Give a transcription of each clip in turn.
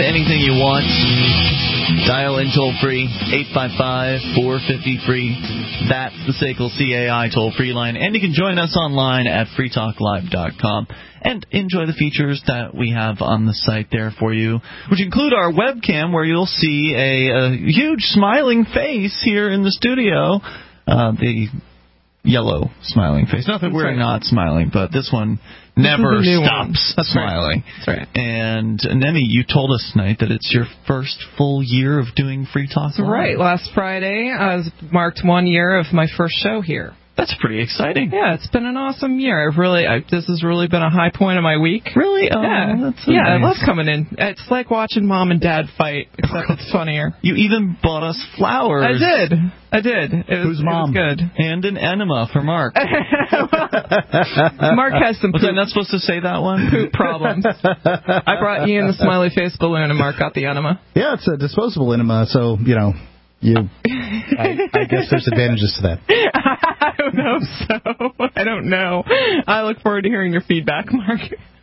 anything you want. Dial in toll-free, 855-450-FREE. That's the SACL CAI toll-free line. And you can join us online at freetalklive.com and enjoy the features that we have on the site there for you, which include our webcam, where you'll see a huge smiling face here in the studio. The yellow smiling face. Not that we're not smiling, but this one never stops smiling. That's right. And Nemi, you told us tonight that it's your first full year of doing Free Talk Live. Right. Last Friday marked 1 year of my first show here. That's pretty exciting. Yeah, it's been an awesome year. This has really been a high point of my week. Really? Oh, yeah. That's so nice. I love coming in. It's like watching Mom and Dad fight, except it's funnier. You even bought us flowers. I did. Who's Mom? It was good. And an enema for Mark. Mark has some poop. Was I not supposed to say that one? Poop problems. I brought Ian the smiley face balloon, and Mark got the enema. Yeah, it's a disposable enema, so, I guess there's advantages to that. I don't know so. I don't know. I look forward to hearing your feedback, Mark.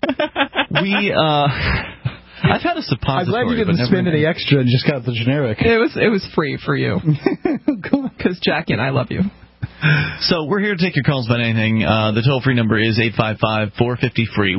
I've had a suppository. I'm glad you didn't spend any extra and just got the generic. It was free for you. Because Jackie and I love you. So we're here to take your calls about anything. The toll-free number is 855-450-FREE,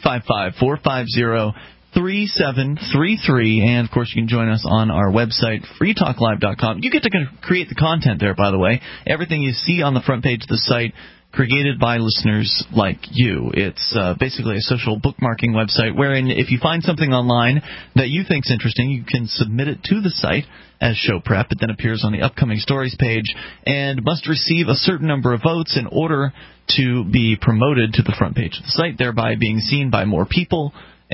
1-855-450-3733, and of course you can join us on our website, freetalklive.com. You get to create the content there, by the way. Everything you see on the front page of the site, created by listeners like you. It's basically a social bookmarking website wherein if you find something online that you think's interesting, you can submit it to the site as show prep. It then appears on the upcoming stories page and must receive a certain number of votes in order to be promoted to the front page of the site, thereby being seen by more people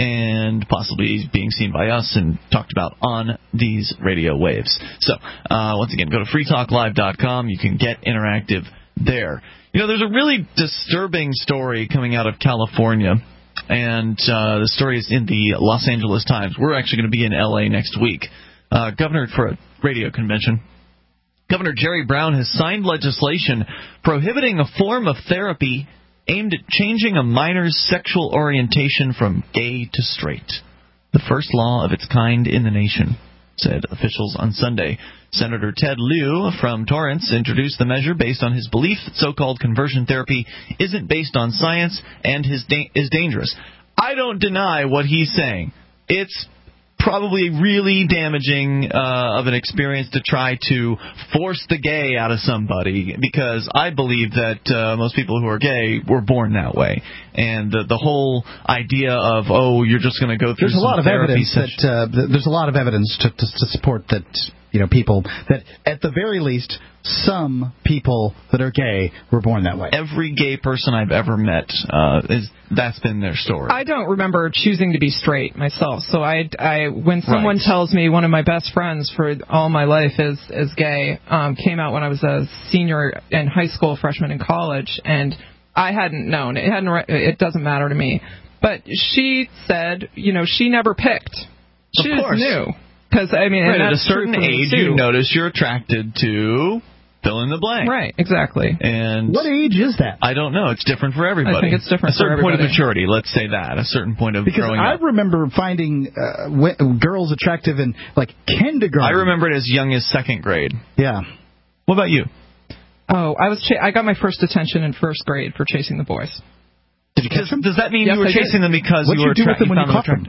and possibly being seen by us and talked about on these radio waves. So, once again, go to freetalklive.com. You can get interactive there. There's a really disturbing story coming out of California, and the story is in the Los Angeles Times. We're actually going to be in L.A. next week. Governor for a radio convention. Governor Jerry Brown has signed legislation prohibiting a form of therapy aimed at changing a minor's sexual orientation from gay to straight. The first law of its kind in the nation, said officials on Sunday. Senator Ted Lieu from Torrance introduced the measure based on his belief that so-called conversion therapy isn't based on science and is dangerous. I don't deny what he's saying. It's probably really damaging of an experience to try to force the gay out of somebody, because I believe that most people who are gay were born that way. And the whole idea of, you're just going to go through some therapy session. There's a lot of evidence to support that, people, that at the very least, some people that are gay were born that way. Every gay person I've ever met, that's been their story. I don't remember choosing to be straight myself. So when someone tells me one of my best friends for all my life is gay, came out when I was a senior in high school, freshman in college, and I hadn't known. It doesn't matter to me. But she said, she never picked. She just knew. Because at a certain age, you notice you're attracted to fill in the blank. Right, exactly. And what age is that? I don't know. It's different for everybody. I think it's different for everybody. A certain point of maturity, let's say that. A certain point of growing up. Because I remember finding girls attractive in, kindergarten. I remember it as young as second grade. Yeah. What about you? Oh, I got my first detention in first grade for chasing the boys. Did you catch them? Does that mean you were chasing them because you were attracted? What did you do with them when you caught them?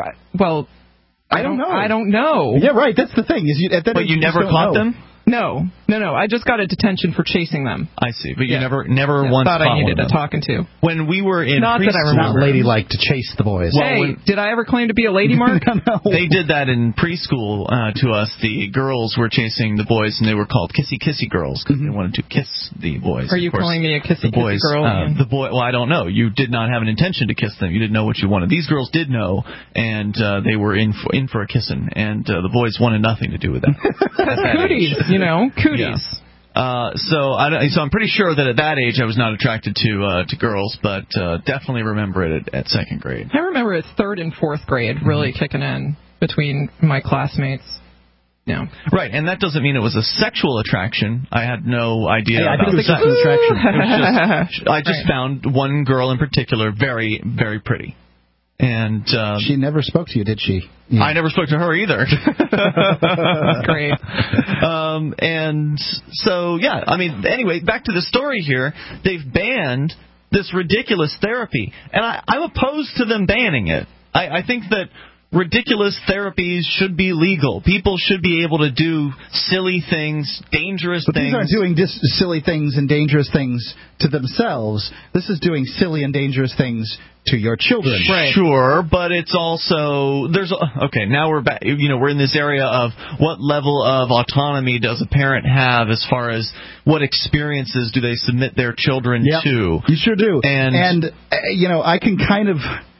I don't know. I don't know. Yeah, right. That's the thing. But you never caught them? No. I just got a detention for chasing them. I see. But you never once thought caught I needed one of a talking to. When we were in Not that I remember. It's not ladylike to chase the boys. Well, did I ever claim to be a lady, Mark? No. They did that in preschool to us. The girls were chasing the boys, and they were called kissy girls because they wanted to kiss the boys. Are you calling me a kissy girl? Well, I don't know. You did not have an intention to kiss them. You didn't know what you wanted. These girls did know, and they were in for a kissing, and the boys wanted nothing to do with that. Cooties, cooties. Yeah. So I'm pretty sure that at that age I was not attracted to girls, but definitely remember it at second grade. I remember it third and fourth grade really kicking in between my classmates. Yeah. Right, and that doesn't mean it was a sexual attraction. I had no idea about I think it was sexual attraction. I just found one girl in particular very, very pretty. And she never spoke to you, did she? Yeah. I never spoke to her either. Great. And so, yeah, I mean, anyway, back to the story here. They've banned this ridiculous therapy, and I'm opposed to them banning it. I think that ridiculous therapies should be legal. People should be able to do silly things, dangerous things. But these aren't doing silly things and dangerous things to themselves. This is doing silly and dangerous things to your children. Right. Sure, but it's also okay. Now we're back. We're in this area of what level of autonomy does a parent have as far as what experiences do they submit their children to? You sure do. And I can kind of.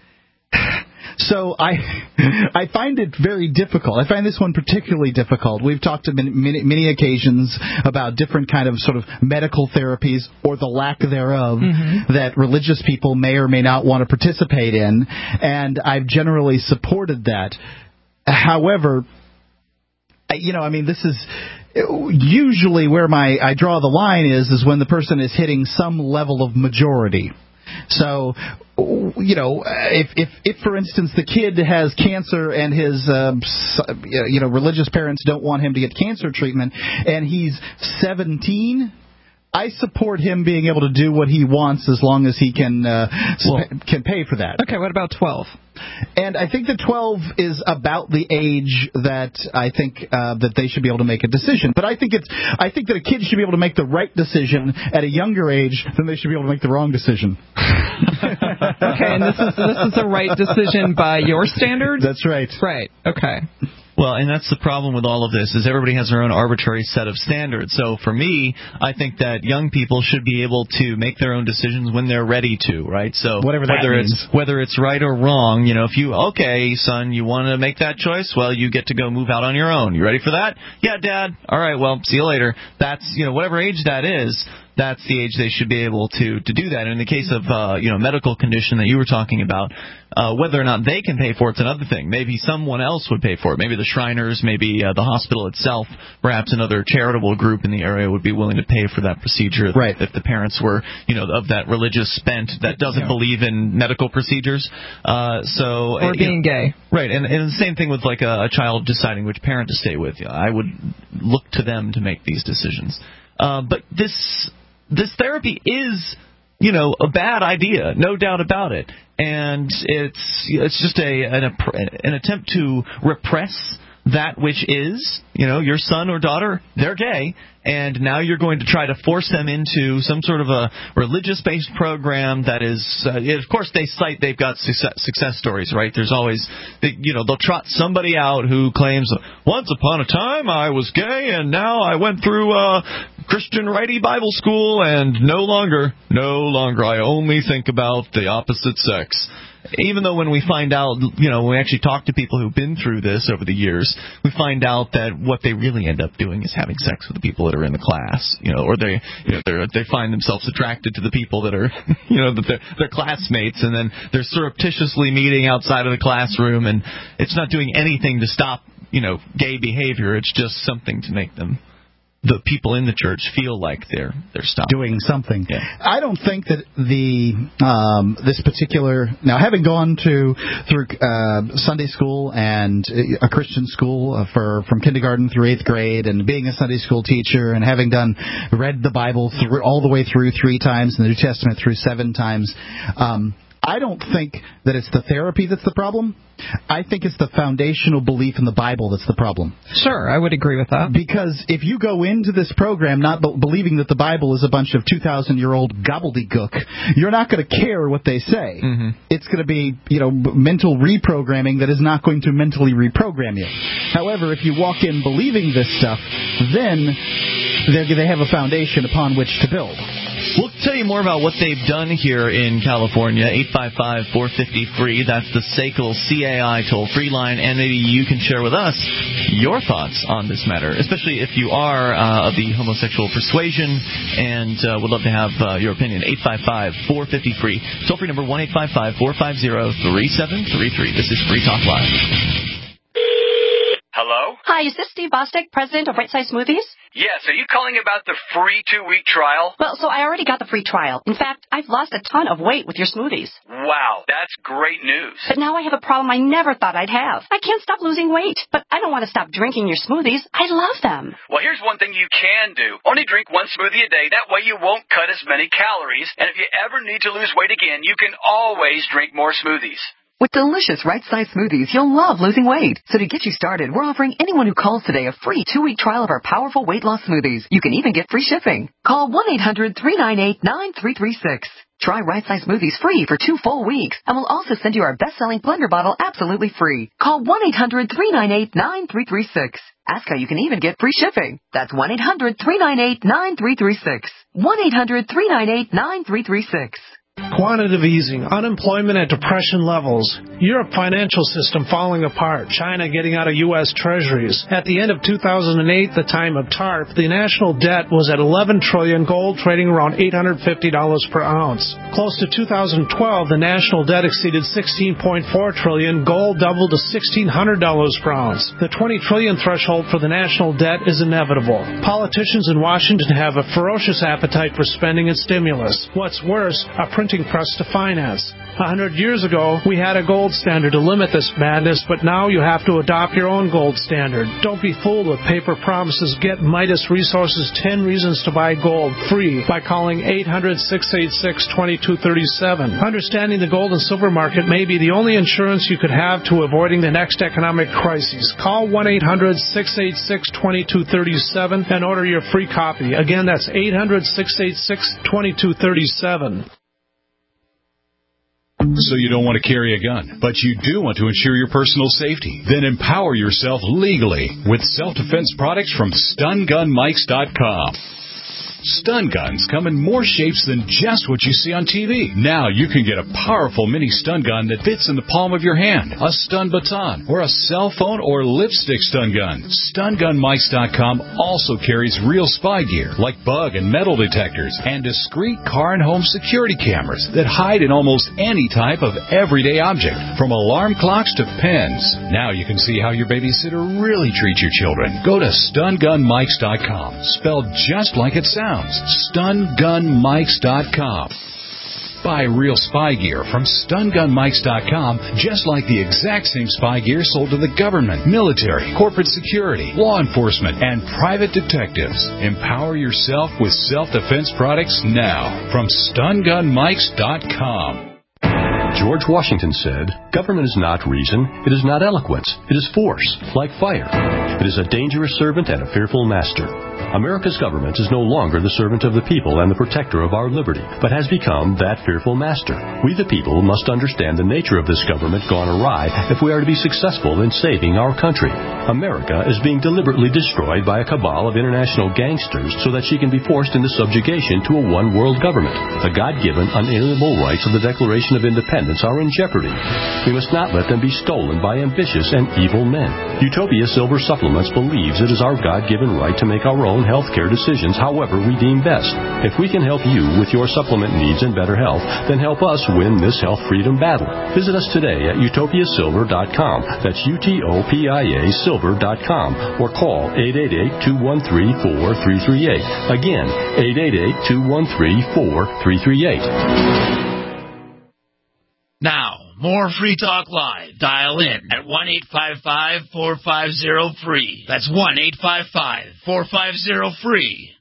So I find it very difficult. I find this one particularly difficult. We've talked on many occasions about different kind of sort of medical therapies or the lack thereof that religious people may or may not want to participate in, and I've generally supported that. However, this is usually where I draw the line is when the person is hitting some level of majority. So, if for instance the kid has cancer and his religious parents don't want him to get cancer treatment and he's 17, I support him being able to do what he wants as long as he can pay for that. Okay, what about 12? And I think that 12 is about the age that I think that they should be able to make a decision. But I think that a kid should be able to make the right decision at a younger age than they should be able to make the wrong decision. Okay, and this is the right decision by your standards? That's right. Right. Okay. Well, and that's the problem with all of this, is everybody has their own arbitrary set of standards. So for me, I think that young people should be able to make their own decisions when they're ready to, right? So whether it's right or wrong, okay, son, you want to make that choice? Well, you get to go move out on your own. You ready for that? Yeah, Dad. All right, well, see you later. That's, whatever age that is, that's the age they should be able to do that. And in the case of medical condition that you were talking about, whether or not they can pay for it's another thing. Maybe someone else would pay for it. Maybe the Shriners, maybe the hospital itself, perhaps another charitable group in the area would be willing to pay for that procedure. Right. If the parents were, of that religious bent that doesn't believe in medical procedures. Or being gay. Right. And the same thing with like a child deciding which parent to stay with. I would look to them to make these decisions. But this therapy is, a bad idea, no doubt about it. And it's just an attempt to repress that which is, your son or daughter, they're gay, and now you're going to try to force them into some sort of a religious-based program that is, of course, they've got success stories, right? There's always, they'll trot somebody out who claims, once upon a time I was gay, and now I went through Christian Righty Bible School, and no longer I only think about the opposite sex. Even though when we find out, when we actually talk to people who've been through this over the years, we find out that what they really end up doing is having sex with the people that are in the class, or they find themselves attracted to the people that are, that they're classmates, and then they're surreptitiously meeting outside of the classroom, and it's not doing anything to stop, gay behavior. It's just something to make the people in the church feel like they're stopping doing something. Yeah. I don't think that this particular, now having gone through Sunday school and a Christian school from kindergarten through 8th grade, and being a Sunday school teacher, and having read the Bible all the way through 3 times and the New Testament through 7 times, I don't think that it's the therapy that's the problem. I think it's the foundational belief in the Bible that's the problem. Sure, I would agree with that. Because if you go into this program not believing that the Bible is a bunch of 2,000-year-old gobbledygook, you're not going to care what they say. Mm-hmm. It's going to be, mental reprogramming that is not going to mentally reprogram you. However, if you walk in believing this stuff, then they have a foundation upon which to build. We'll tell you more about what they've done here in California. 855-450-FREE. That's the SACL CAI toll-free line. And maybe you can share with us your thoughts on this matter, especially if you are of the homosexual persuasion, and would love to have your opinion. 855-450-FREE. Toll-free number 1-855-450-3733. This is Free Talk Live. Hello? Hi, Hi, is this Steve Bostic, president of Right Size Smoothies? Yes, are you calling about the free 2-week trial? Well, so I already got the free trial. In fact, I've lost a ton of weight with your smoothies. Wow, that's great news. But now I have a problem I never thought I'd have. I can't stop losing weight, but I don't want to stop drinking your smoothies. I love them. Well, here's one thing you can do. Only drink one smoothie a day. That way you won't cut as many calories. And if you ever need to lose weight again, you can always drink more smoothies. With delicious right-size smoothies, you'll love losing weight. So to get you started, we're offering anyone who calls today a free 2-week trial of our powerful weight loss smoothies. You can even get free shipping. Call 1-800-398-9336. Try right-size smoothies free for 2 full weeks, and we'll also send you our best-selling blender bottle absolutely free. Call 1-800-398-9336. Ask how you can even get free shipping. That's 1-800-398-9336. 1-800-398-9336. Quantitative easing, unemployment at depression levels, Europe financial system falling apart, China getting out of U.S. treasuries. At the end of 2008, the time of TARP, the national debt was at $11 trillion, gold trading around $850 per ounce. Close to 2012, the national debt exceeded $16.4 trillion, gold doubled to $1,600 per ounce. The $20 trillion threshold for the national debt is inevitable. Politicians in Washington have a ferocious appetite for spending and stimulus. What's worse, a printing press to finance. 100 years ago, we had a gold standard to limit this madness, but now you have to adopt your own gold standard. Don't be fooled with paper promises. Get Midas Resources 10 Reasons to Buy Gold free by calling 800-686-2237. Understanding the gold and silver market may be the only insurance you could have to avoiding the next economic crisis. Call 1-800-686-2237 and order your free copy. Again, that's 800-686-2237. So you don't want to carry a gun, but you do want to ensure your personal safety. Then empower yourself legally with self-defense products from StunGunMikes.com. Stun guns come in more shapes than just what you see on TV. Now you can get a powerful mini stun gun that fits in the palm of your hand, a stun baton, or a cell phone or lipstick stun gun. StunGunMikes.com also carries real spy gear like bug and metal detectors and discreet car and home security cameras that hide in almost any type of everyday object, from alarm clocks to pens. Now you can see how your babysitter really treats your children. Go to StunGunMikes.com, spelled just like it sounds. StunGunMikes.com. Buy real spy gear from StunGunMikes.com, just like the exact same spy gear sold to the government, military, corporate security, law enforcement, and private detectives. Empower yourself with self-defense products now from StunGunMikes.com. George Washington said, "Government is not reason, it is not eloquence, it is force, like fire. It is a dangerous servant and a fearful master." America's government is no longer the servant of the people and the protector of our liberty, but has become that fearful master. We the people must understand the nature of this government gone awry if we are to be successful in saving our country. America is being deliberately destroyed by a cabal of international gangsters so that she can be forced into subjugation to a one-world government. The God-given, unalienable rights of the Declaration of Independence are in jeopardy. We must not let them be stolen by ambitious and evil men. Utopia Silver Supplements believes it is our God-given right to make our own healthcare decisions however we deem best. If we can help you with your supplement needs and better health, then help us win this health freedom battle. Visit us today at utopiasilver.com. That's UTOPIA silver.com, or call 888-213-4338. Again, 888-213-4338. Now, more Free Talk Live. Dial in at 1-855-450-FREE. That's 1-855-450-FREE.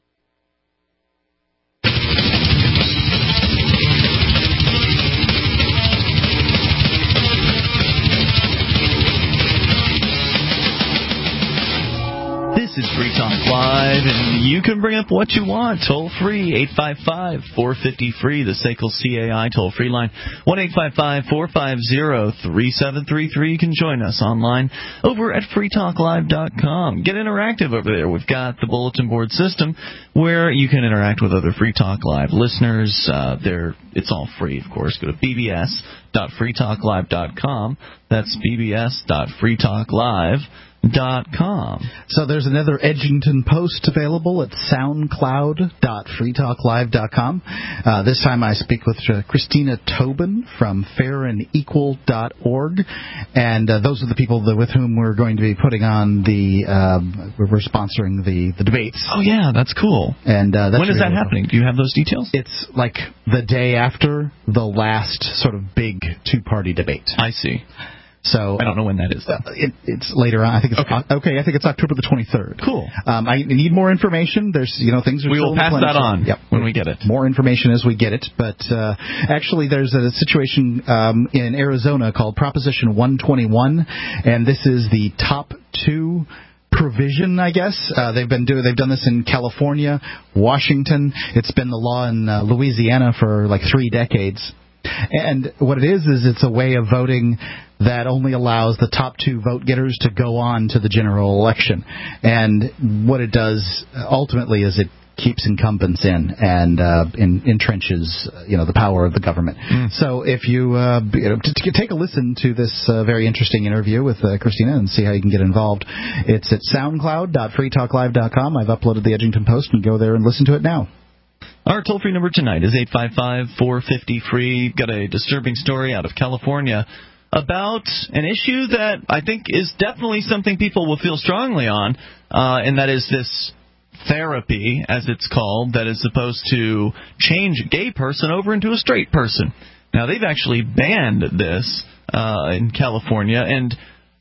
This is Free Talk Live, and you can bring up what you want. Toll free, 855-450-FREE, the SACL CAI toll free line. 1-855-450-3733. You can join us online over at freetalklive.com. Get interactive over there. We've got the bulletin board system where you can interact with other Free Talk Live listeners. It's all free, of course. Go to bbs.freetalklive.com. That's bbs.freetalklive.com. So there's another Edgington Post available at soundcloud.freetalklive.com. This time I speak with Christina Tobin from fairandequal.org, and those are the people with whom we're going to be putting on we're sponsoring the debates. Oh yeah, that's cool. And that's when is that happening? Do you have those details? It's like the day after the last sort of big two-party debate. I see. So I don't know when that is. It's later on. I think it's okay. I think it's October the 23rd. Cool. I need more information. There's things are. We will pass that on. Yep. When we get it. More information as we get it. But actually, there's a situation in Arizona called Proposition 121, and this is the top 2 provision, I guess. They've done this in California, Washington. It's been the law in Louisiana for like 3 decades. And what it is it's a way of voting that only allows the top 2 vote getters to go on to the general election. And what it does ultimately is it keeps incumbents in and entrenches the power of the government. So if you take a listen to this very interesting interview with Christina and see how you can get involved, it's at soundcloud.freetalklive.com. I've uploaded the Edgington Post, and go there and listen to it now. Our toll-free number tonight is 855-450-FREE. Got a disturbing story out of California about an issue that I think is definitely something people will feel strongly on, and that is this therapy, as it's called, that is supposed to change a gay person over into a straight person. Now, they've actually banned this in California, and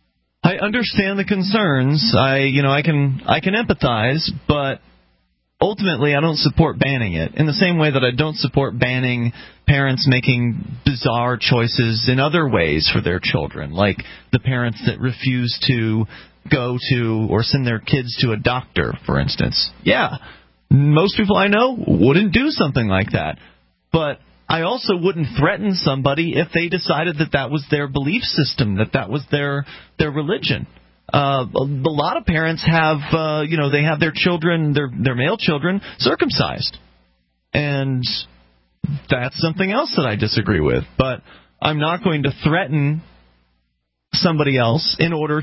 I understand the concerns. I can empathize, but ultimately, I don't support banning it, in the same way that I don't support banning parents making bizarre choices in other ways for their children, like the parents that refuse to go to or send their kids to a doctor, for instance. Yeah, most people I know wouldn't do something like that, but I also wouldn't threaten somebody if they decided that was their belief system, that was their religion. A lot of parents have, they have their children, their male children, circumcised. And that's something else that I disagree with. But I'm not going to threaten somebody else in order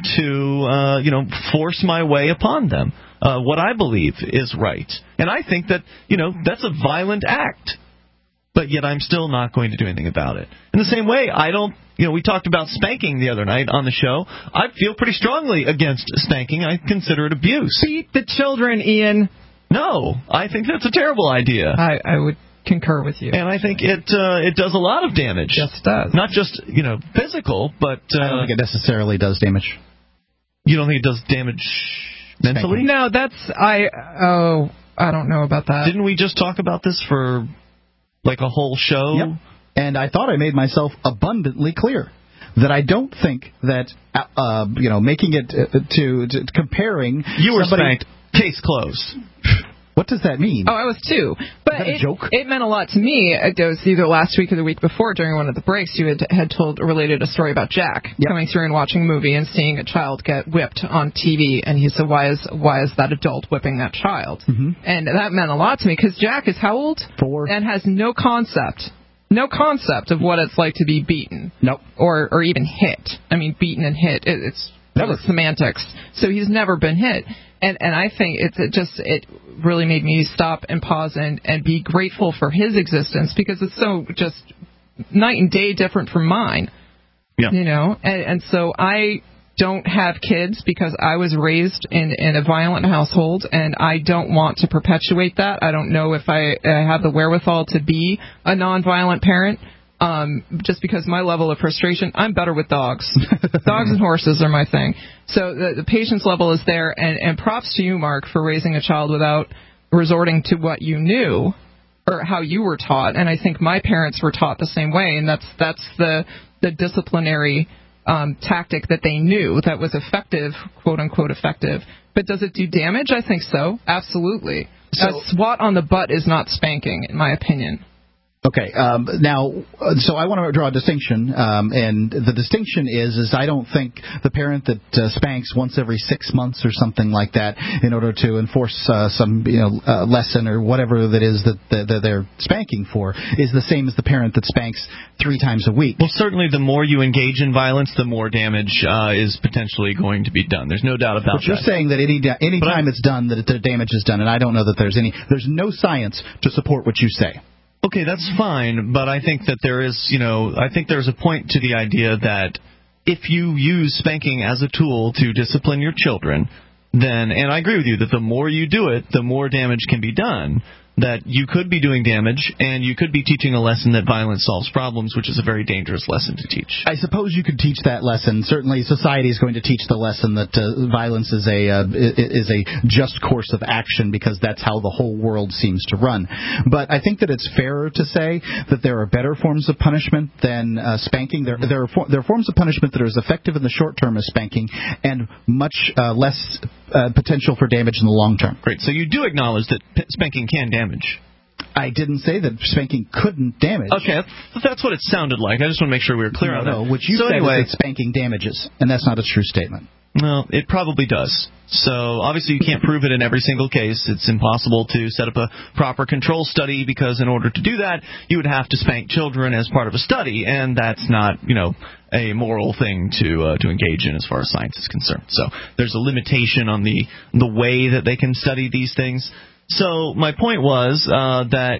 to, force my way upon them. What I believe is right. And I think that, that's a violent act. But yet I'm still not going to do anything about it. In the same way, I don't... we talked about spanking the other night on the show. I feel pretty strongly against spanking. I consider it abuse. Beat the children, Ian. No, I think that's a terrible idea. I would concur with you. And I think it does a lot of damage. Yes, it does. Not just, physical, but... I don't think it necessarily does damage. You don't think it does damage mentally? No, I don't know about that. Didn't we just talk about this for... like a whole show? Yep. And I thought I made myself abundantly clear that I don't think that, making it to comparing... You were spanked. Case closed. What does that mean? Oh, I was too. But a joke? It meant a lot to me. It was either last week or the week before during one of the breaks. You had related a story about Jack coming through and watching a movie and seeing a child get whipped on TV. And he said, why is that adult whipping that child? Mm-hmm. And that meant a lot to me because Jack is how old? 4. And has no concept of what it's like to be beaten. Nope. Or even hit. I mean, beaten and hit. It's semantics. So he's never been hit. And I think it really made me stop and pause and be grateful for his existence because it's so just night and day different from mine. Yeah. And so I don't have kids because I was raised in a violent household, and I don't want to perpetuate that. I don't know if I have the wherewithal to be a nonviolent parent. Just because my level of frustration, I'm better with dogs. Dogs and horses are my thing. So the patience level is there, and props to you, Mark, for raising a child without resorting to what you knew or how you were taught. And I think my parents were taught the same way, and that's the disciplinary tactic that they knew that was effective, quote unquote effective. But does it do damage? I think so. Absolutely. So, a swat on the butt is not spanking, in my opinion. Okay. Now, so I want to draw a distinction, and the distinction is I don't think the parent that spanks once every 6 months or something like that in order to enforce some lesson or whatever that is that they're spanking for is the same as the parent that spanks 3 times a week. Well, certainly the more you engage in violence, the more damage is potentially going to be done. There's no doubt about that. But you're saying that any time it's done, that the damage is done, and I don't know that there's no science to support what you say. Okay, that's fine, but I think that there's a point to the idea that if you use spanking as a tool to discipline your children, then, and I agree with you that the more you do it, the more damage can be done. That you could be doing damage, and you could be teaching a lesson that violence solves problems, which is a very dangerous lesson to teach. I suppose you could teach that lesson. Certainly, society is going to teach the lesson that violence is a just course of action because that's how the whole world seems to run. But I think that it's fairer to say that there are better forms of punishment than spanking. There are forms of punishment that are as effective in the short term as spanking, and much less potential for damage in the long term. Great. So you do acknowledge that spanking can damage. I didn't say that spanking couldn't damage. Okay, that's what it sounded like. I just want to make sure we were clear on that. No, what you said is that spanking damages, and that's not a true statement. Well, it probably does. So, obviously, you can't prove it in every single case. It's impossible to set up a proper control study because in order to do that, you would have to spank children as part of a study, and that's not, a moral thing to engage in as far as science is concerned. So, there's a limitation on the way that they can study these things. So my point was that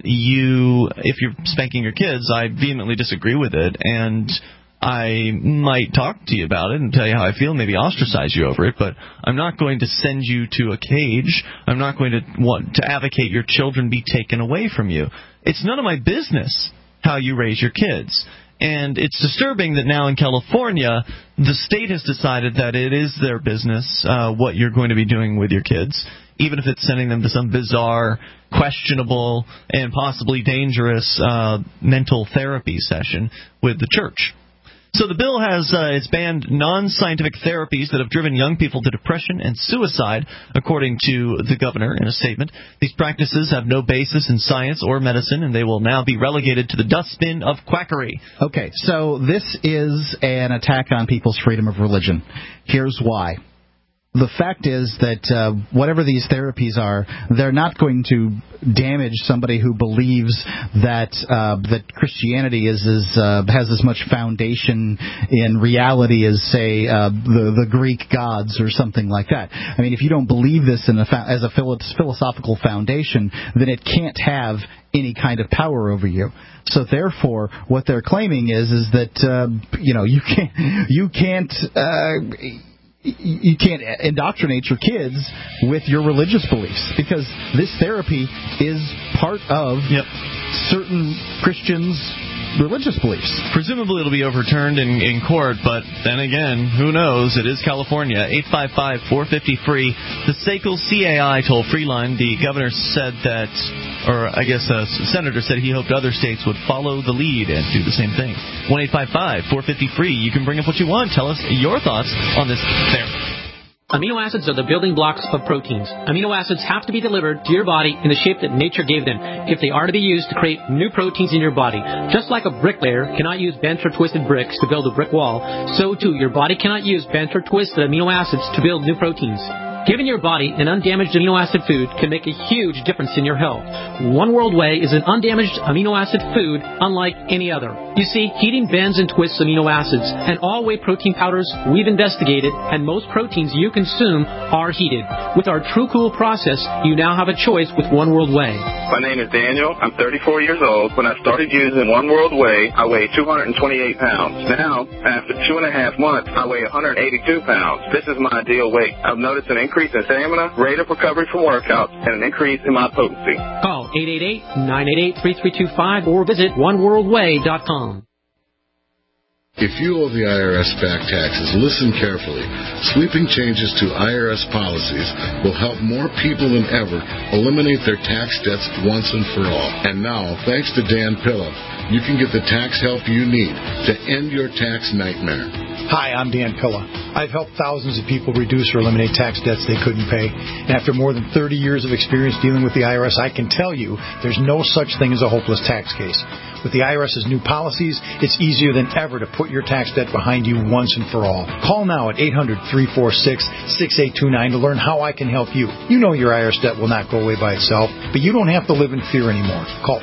if you're spanking your kids, I vehemently disagree with it, and I might talk to you about it and tell you how I feel, maybe ostracize you over it, but I'm not going to send you to a cage. I'm not going to want to advocate your children be taken away from you. It's none of my business how you raise your kids. And it's disturbing that now in California, the state has decided that it is their business what you're going to be doing with your kids, even if it's sending them to some bizarre, questionable, and possibly dangerous mental therapy session with the church. So the bill has it's banned non-scientific therapies that have driven young people to depression and suicide, according to the governor in a statement. These practices have no basis in science or medicine, and they will now be relegated to the dustbin of quackery. Okay, so this is an attack on people's freedom of religion. Here's why. The fact is that whatever these therapies are, they're not going to damage somebody who believes that Christianity has as much foundation in reality as, say, the Greek gods or something like that. I mean, if you don't believe this as a philosophical foundation, then it can't have any kind of power over you. So therefore, what they're claiming is that you can't indoctrinate your kids with your religious beliefs, because this therapy is part of certain Christians' religious beliefs. Presumably it'll be overturned in court, but then again, who knows? It is California. 855-450-FREE. The SACL CAI toll-free line, the governor said that, or I guess a senator said he hoped other states would follow the lead and do the same thing. 1-855-450-FREE. You can bring up what you want. Tell us your thoughts on this therapy. Amino acids are the building blocks of proteins. Amino acids have to be delivered to your body in the shape that nature gave them if they are to be used to create new proteins in your body. Just like a bricklayer cannot use bent or twisted bricks to build a brick wall, so too your body cannot use bent or twisted amino acids to build new proteins. Giving your body an undamaged amino acid food can make a huge difference in your health. One World Whey is an undamaged amino acid food unlike any other. You see, heating bends and twists amino acids, and all whey protein powders we've investigated, and most proteins you consume are heated. With our True Cool process, you now have a choice with One World Whey. My name is Daniel. I'm 34 years old. When I started using One World Whey, I weighed 228 pounds. Now, after 2.5 months, I weigh 182 pounds. This is my ideal weight. I've noticed an increase in stamina, rate of recovery from workouts, and an increase in my potency. Call 888-988-3325 or visit oneworldway.com. If you owe the IRS back taxes, listen carefully. Sweeping changes to IRS policies will help more people than ever eliminate their tax debts once and for all. And now, thanks to Dan Pilla, you can get the tax help you need to end your tax nightmare. Hi, I'm Dan Pilla. I've helped thousands of people reduce or eliminate tax debts they couldn't pay. And after more than 30 years of experience dealing with the IRS, I can tell you there's no such thing as a hopeless tax case. With the IRS's new policies, it's easier than ever to put your tax debt behind you once and for all. Call now at 800-346-6829 to learn how I can help you. You know your IRS debt will not go away by itself, but you don't have to live in fear anymore. Call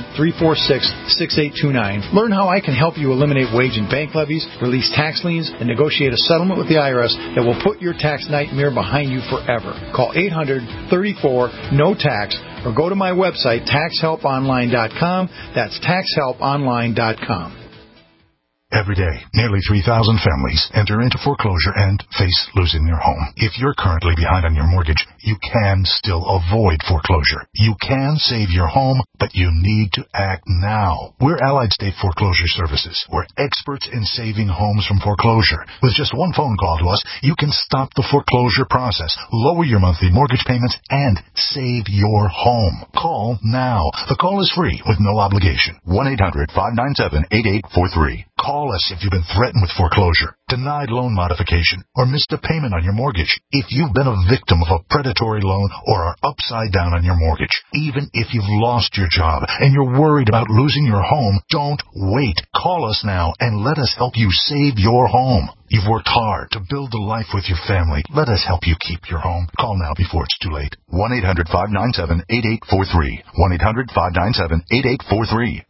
800-346-6829. Learn how I can help you eliminate wage and bank levies, release tax liens, and negotiate a settlement with the IRS that will put your tax nightmare behind you forever. Call 800-34-NO-TAX or go to my website, taxhelponline.com. That's taxhelponline.com. Every day, nearly 3,000 families enter into foreclosure and face losing their home. If you're currently behind on your mortgage, you can still avoid foreclosure. You can save your home, but you need to act now. We're Allied State Foreclosure Services. We're experts in saving homes from foreclosure. With just one phone call to us, you can stop the foreclosure process, lower your monthly mortgage payments, and save your home. Call now. The call is free with no obligation. 1-800-597-8843. Call us if you've been threatened with foreclosure, denied loan modification, or missed a payment on your mortgage. If you've been a victim of a predatory loan or are upside down on your mortgage, even if you've lost your job and you're worried about losing your home, don't wait. Call us now and let us help you save your home. You've worked hard to build a life with your family. Let us help you keep your home. Call now before it's too late. 1-800-597-8843. 1-800-597-8843.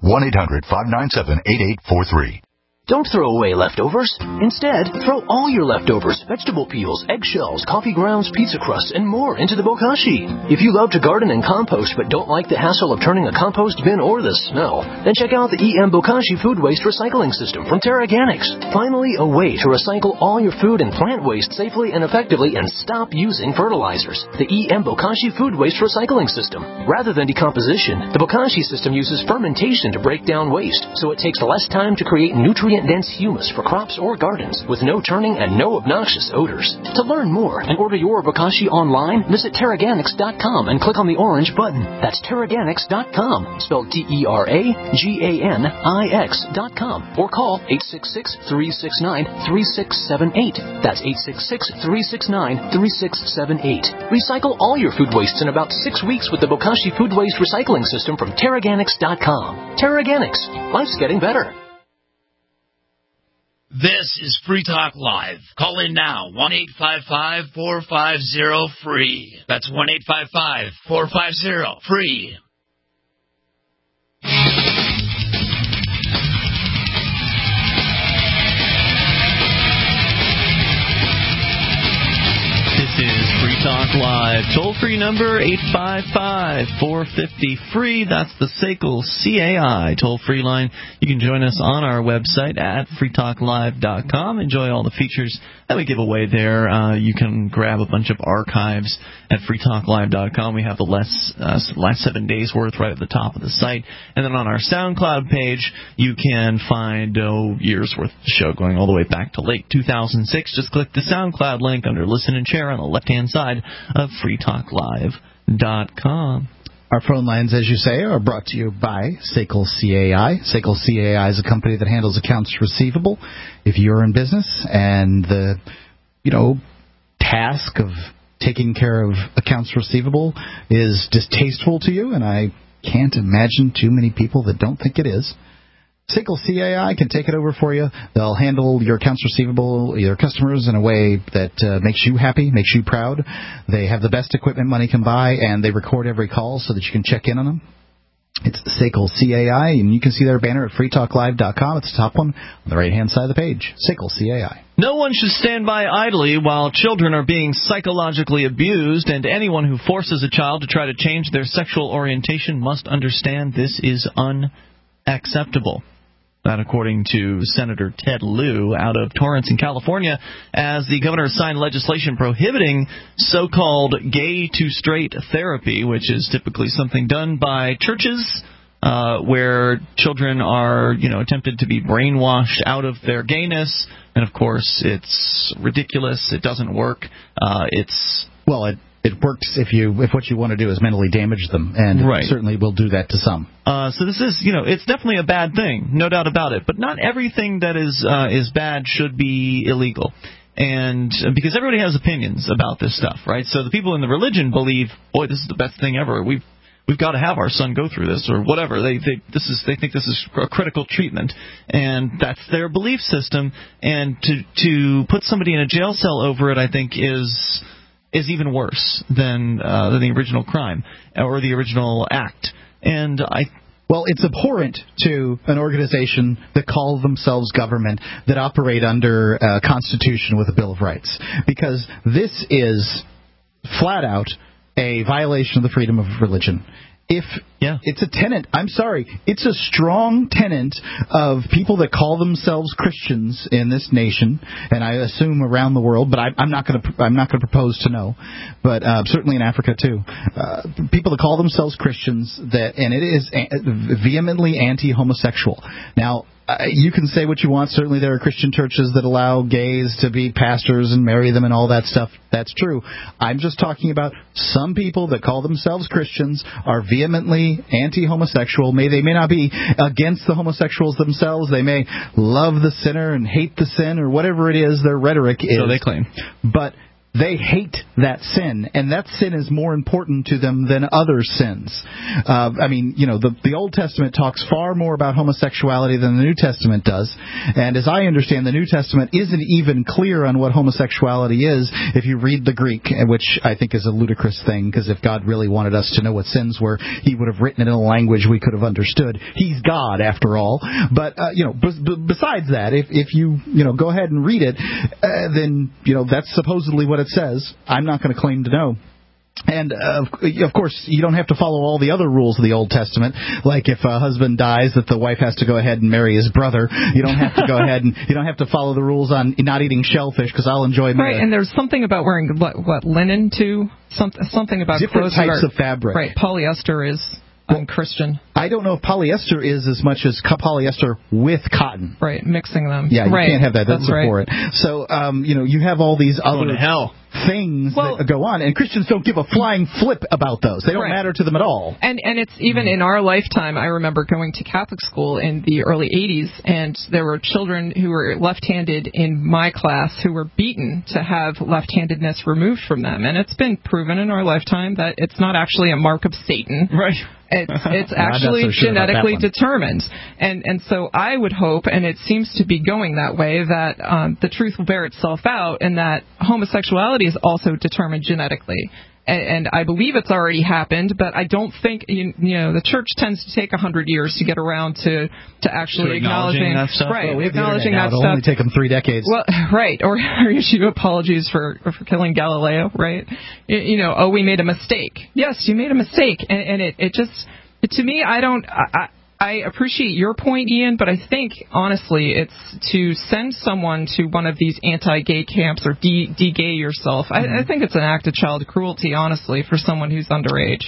1-800-597-8843. Don't throw away leftovers. Instead, throw all your leftovers, vegetable peels, eggshells, coffee grounds, pizza crusts, and more into the bokashi. If you love to garden and compost but don't like the hassle of turning a compost bin or the smell, then check out the EM Bokashi Food Waste Recycling System from TerraGanix. Finally, a way to recycle all your food and plant waste safely and effectively and stop using fertilizers. The EM Bokashi Food Waste Recycling System. Rather than decomposition, the Bokashi system uses fermentation to break down waste, so it takes less time to create nutrient-dense humus for crops or gardens with no turning and no obnoxious odors. To learn more and order your Bokashi online, visit TerraGanix.com and click on the orange button. That's TerraGanix.com, spelled TerraGanix.com, or call 866-369-3678. That's 866-369-3678. Recycle all your food wastes in about 6 weeks with the Bokashi Food Waste Recycling System from TerraGanix.com. TerraGanix. Life's getting better. This is Free Talk Live. Call in now, 1-855-450-FREE. That's 1-855-450-FREE. This is Free Talk Live. Toll-free number 855-450-FREE. That's the SACL CAI toll-free line. You can join us on our website at freetalklive.com. Enjoy all the features that we give away there. You can grab a bunch of archives at freetalklive.com. We have the last 7 days worth right at the top of the site. And then on our SoundCloud page, you can find years worth of the show going all the way back to late 2006. Just click the SoundCloud link under Listen and Share on the left-hand side of freetalklive.com. Our phone lines, as you say, are brought to you by SACL CAI. SACL CAI is a company that handles accounts receivable. If you're in business and the, task of taking care of accounts receivable is distasteful to you, and I can't imagine too many people that don't think it is, SACL CAI can take it over for you. They'll handle your accounts receivable, your customers, in a way that makes you happy, makes you proud. They have the best equipment money can buy, and they record every call so that you can check in on them. It's SACL CAI, and you can see their banner at freetalklive.com. It's the top one on the right-hand side of the page, SACL CAI. No one should stand by idly while children are being psychologically abused, and anyone who forces a child to try to change their sexual orientation must understand this is unacceptable. That according to Senator Ted Lieu out of Torrance in California, as the governor signed legislation prohibiting so-called gay-to-straight therapy, which is typically something done by churches where children are, attempted to be brainwashed out of their gayness. And, of course, it's ridiculous. It doesn't work. It works if what you want to do is mentally damage them, and right. It certainly will do that to some. So this is, it's definitely a bad thing, no doubt about it. But not everything that is bad should be illegal, and because everybody has opinions about this stuff, right? So the people in the religion believe, boy, this is the best thing ever. We've we've got to have our son go through this or whatever. They think this is a critical treatment, and that's their belief system. And to put somebody in a jail cell over it, I think is even worse than the original crime or the original act. And well, it's abhorrent to an organization that calls themselves government that operate under a constitution with a Bill of Rights, because this is flat out a violation of the freedom of religion. It's a tenet, I'm sorry, it's a strong tenet of people that call themselves Christians in this nation, and I assume around the world, but I'm not going to propose to know, but certainly in Africa too. People that call themselves Christians, and it is vehemently anti-homosexual. Now, you can say what you want. Certainly there are Christian churches that allow gays to be pastors and marry them and all that stuff. That's true. I'm just talking about some people that call themselves Christians are vehemently anti-homosexual. They may not be against the homosexuals themselves. They may love the sinner and hate the sin or whatever it is their rhetoric is. So they claim. But they hate that sin, and that sin is more important to them than other sins. The Old Testament talks far more about homosexuality than the New Testament does, and as I understand, the New Testament isn't even clear on what homosexuality is if you read the Greek, which I think is a ludicrous thing, because if God really wanted us to know what sins were, he would have written it in a language we could have understood. He's God, after all. But, besides that, if you go ahead and read it, then, that's supposedly what it says. I'm not going to claim to know. And, of course, you don't have to follow all the other rules of the Old Testament, like if a husband dies, that the wife has to go ahead and marry his brother. You don't have to go ahead and you don't have to follow the rules on not eating shellfish, because I'll enjoy my... Right, and there's something about wearing, linen, too? Something about different types of fabric. Right, polyester is... unchristian. I don't know if polyester is as much as polyester with cotton. Right, mixing them. Yeah, you can't have that. That's right. It. So, you have all these other things that go on, and Christians don't give a flying flip about those. They don't matter to them at all. And it's even in our lifetime. I remember going to Catholic school in the early 80s, and there were children who were left-handed in my class who were beaten to have left-handedness removed from them. And it's been proven in our lifetime that it's not actually a mark of Satan. Right. It's actually genetically determined. And so I would hope, and it seems to be going that way, that the truth will bear itself out, and that homosexuality is also determined genetically. And I believe it's already happened, but I don't think, the church tends to take 100 years to get around to actually acknowledging that stuff. Right, well, acknowledging that It'll stuff. only take them 3 decades. Well, right, or issue apologies for killing Galileo, right? We made a mistake. Yes, you made a mistake, and it just, to me, I appreciate your point, Ian, but I think, honestly, it's to send someone to one of these anti-gay camps or de-gay yourself. I think it's an act of child cruelty, honestly, for someone who's underage.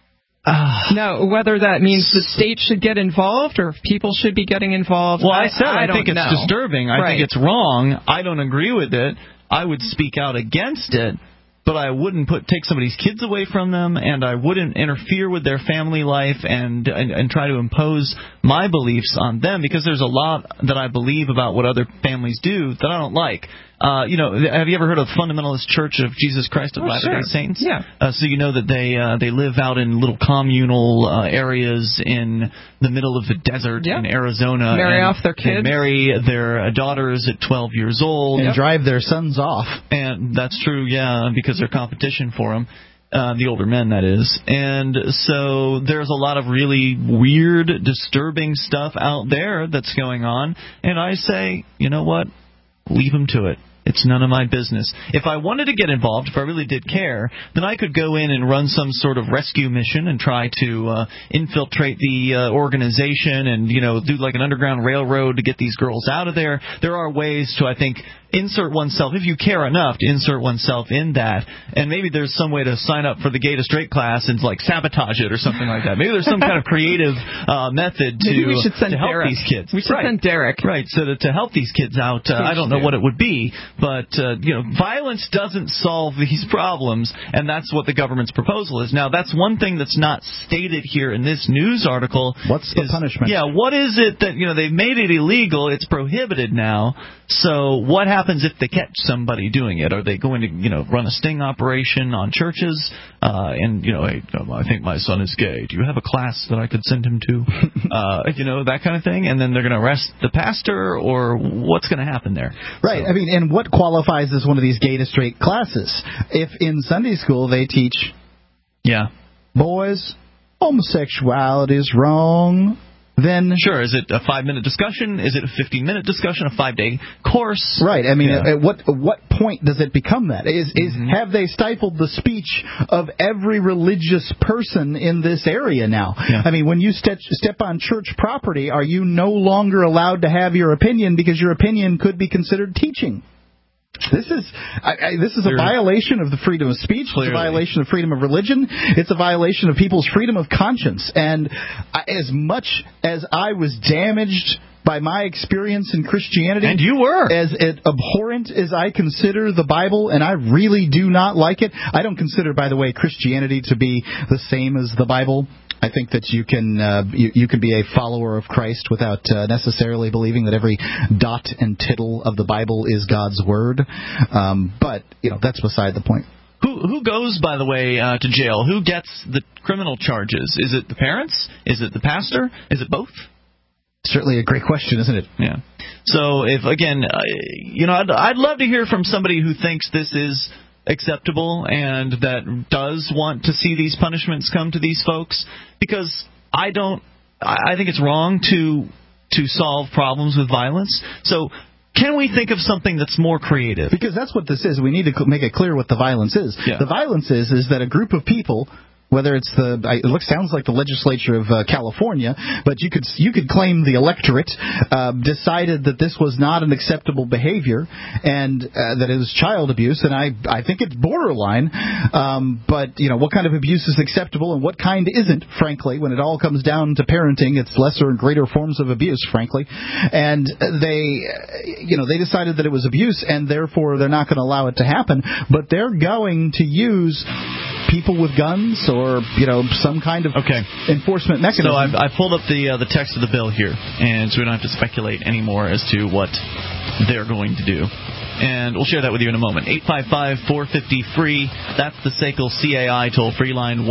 No, whether that means the state should get involved or if people should be getting involved. Well, I think it's know. disturbing. I think it's wrong. I don't agree with it. I would speak out against it. But I wouldn't take somebody's kids away from them, and I wouldn't interfere with their family life and try to impose my beliefs on them, because there's a lot that I believe about what other families do that I don't like. Have you ever heard of Fundamentalist Church of Jesus Christ of Latter-day Saints? Yeah. So you know that they live out in little communal areas in the middle of the desert in Arizona. Marry off their kids. And marry their daughters at 12 years old. And drive their sons off. And that's true, because they're competition for them. The older men, that is. And so there's a lot of really weird, disturbing stuff out there that's going on. And I say, you know what? Leave them to it. It's none of my business. If I wanted to get involved, if I really did care, then I could go in and run some sort of rescue mission and try to infiltrate the organization and, do like an underground railroad to get these girls out of there. There are ways to, I think, insert oneself, if you care enough, to insert oneself in that. And maybe there's some way to sign up for the gay to straight class and, sabotage it or something like that. Maybe there's some kind of creative method to help these kids. We should send Derek. Right, so to help these kids out, I don't know what it would be, But, violence doesn't solve these problems, and that's what the government's proposal is. Now, that's one thing that's not stated here in this news article. What's the punishment? Yeah, what is it that, they've made it illegal, it's prohibited now, so what happens if they catch somebody doing it? Are they going to, run a sting operation on churches? Hey, I think my son is gay. Do you have a class that I could send him to? That kind of thing. And then they're going to arrest the pastor, or what's going to happen there? Right. So. I mean, and what qualifies as one of these gay to straight classes? If in Sunday school they teach, boys, homosexuality is wrong, then sure. Is it a 5-minute discussion? Is it a 15-minute discussion? A 5-day course? Right. I mean, at what point does it become that? Have they stifled the speech of every religious person in this area now? Yeah. I mean, when you step on church property, are you no longer allowed to have your opinion because your opinion could be considered teaching? This is a violation of the freedom of speech. Clearly. It's a violation of freedom of religion. It's a violation of people's freedom of conscience. And as much as I was damaged by my experience in Christianity, and you were, as abhorrent as I consider the Bible, and I really do not like it. I don't consider, by the way, Christianity to be the same as the Bible. I think that you can be a follower of Christ without necessarily believing that every dot and tittle of the Bible is God's word. But that's beside the point. Who goes, by the way, to jail? Who gets the criminal charges? Is it the parents? Is it the pastor? Is it both? Certainly a great question, isn't it? Yeah. So if again, I'd love to hear from somebody who thinks this is acceptable and that does want to see these punishments come to these folks, because I think it's wrong to solve problems with violence. So can we think of something that's more creative? Because that's what this is. We need to make it clear what the violence is. Yeah. The violence is that a group of people, whether it's sounds like the legislature of California, but you could claim the electorate decided that this was not an acceptable behavior and that it was child abuse, and I think it's borderline. But what kind of abuse is acceptable and what kind isn't? Frankly, when it all comes down to parenting, it's lesser and greater forms of abuse. Frankly, and they decided that it was abuse, and therefore they're not going to allow it to happen. But they're going to use people with guns or some kind of enforcement mechanism. So I pulled up the text of the bill here, and so we don't have to speculate anymore as to what they're going to do. And we'll share that with you in a moment. 855-450-FREE. That's the SACL CAI toll-free line,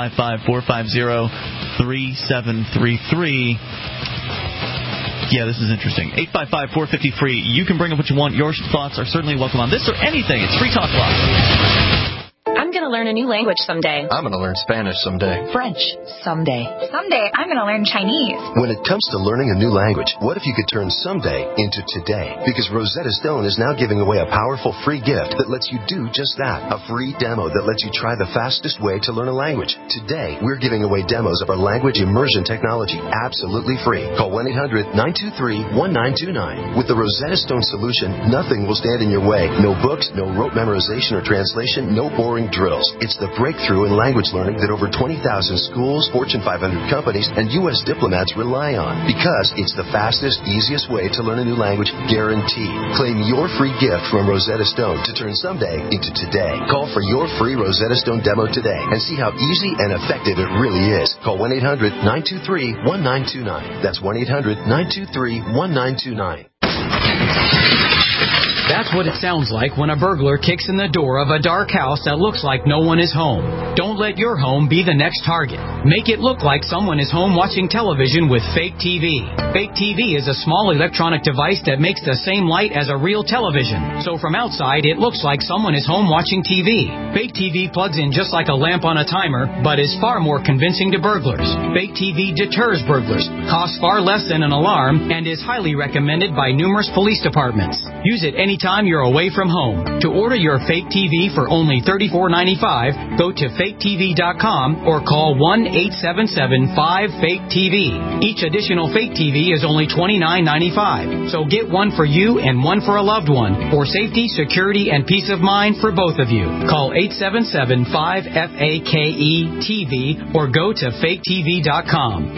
1-855-450-3733. Yeah, this is interesting. 855-450-FREE. You can bring up what you want. Your thoughts are certainly welcome on this or anything. It's Free Talk Live. I'm going to learn a new language someday. I'm going to learn Spanish someday. French someday. Someday I'm going to learn Chinese. When it comes to learning a new language, what if you could turn someday into today? Because Rosetta Stone is now giving away a powerful free gift that lets you do just that. A free demo that lets you try the fastest way to learn a language. Today, we're giving away demos of our language immersion technology absolutely free. Call 1-800-923-1929. With the Rosetta Stone solution, nothing will stand in your way. No books, no rote memorization or translation, no boring drills. It's the breakthrough in language learning that over 20,000 schools, Fortune 500 companies, and U.S. diplomats rely on. Because it's the fastest, easiest way to learn a new language, guaranteed. Claim your free gift from Rosetta Stone to turn someday into today. Call for your free Rosetta Stone demo today and see how easy and effective it really is. Call 1-800-923-1929. That's 1-800-923-1929. That's what it sounds like when a burglar kicks in the door of a dark house that looks like no one is home. Don't let your home be the next target. Make it look like someone is home watching television with Fake TV. Fake TV is a small electronic device that makes the same light as a real television. So from outside, it looks like someone is home watching TV. Fake TV plugs in just like a lamp on a timer, but is far more convincing to burglars. Fake TV deters burglars, costs far less than an alarm, and is highly recommended by numerous police departments. Use it anytime you're away from home. To order your Fake TV for only $34.95, go to faketv.com or call 1-877-5-FAKE-TV. Each additional Fake TV is only $29.95. So get one for you and one for a loved one for safety, security, and peace of mind for both of you. Call 877-5-FAKE-TV or go to faketv.com.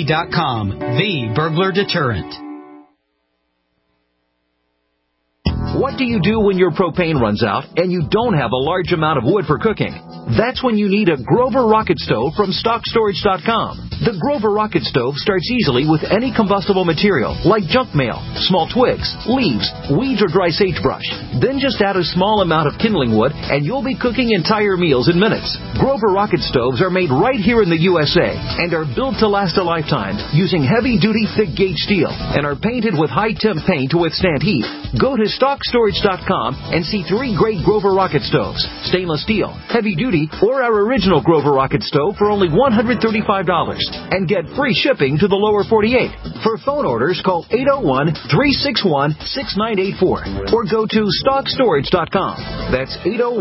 faketv.com, the burglar deterrent. What do you do when your propane runs out and you don't have a large amount of wood for cooking? That's when you need a Grover Rocket Stove from StockStorage.com. The Grover Rocket Stove starts easily with any combustible material, like junk mail, small twigs, leaves, weeds, or dry sagebrush. Then just add a small amount of kindling wood, and you'll be cooking entire meals in minutes. Grover Rocket Stoves are made right here in the USA and are built to last a lifetime using heavy-duty, thick-gauge steel and are painted with high-temp paint to withstand heat. Go to StockStorage.com and see 3 great Grover Rocket Stoves, stainless steel, heavy-duty, or our original Grover Rocket Stove for only $135 and get free shipping to the lower 48. For phone orders, call 801-361-6984 or go to StockStorage.com. That's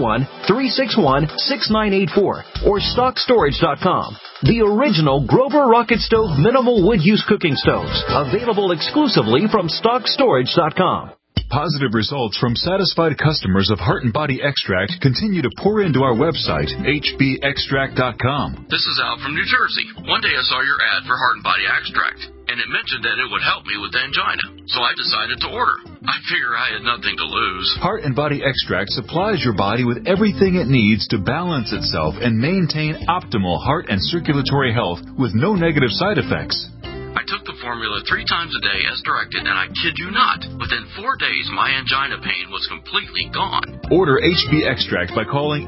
801-361-6984 or StockStorage.com. The original Grover Rocket Stove minimal wood use cooking stoves, available exclusively from StockStorage.com. Positive results from satisfied customers of Heart and Body Extract continue to pour into our website, hbextract.com. This is Al from New Jersey. One day I saw your ad for Heart and Body Extract, and it mentioned that it would help me with angina, so I decided to order. I figure I had nothing to lose. Heart and Body Extract supplies your body with everything it needs to balance itself and maintain optimal heart and circulatory health with no negative side effects. I took the formula 3 times a day as directed, and I kid you not, within 4 days my angina pain was completely gone. Order HB Extract by calling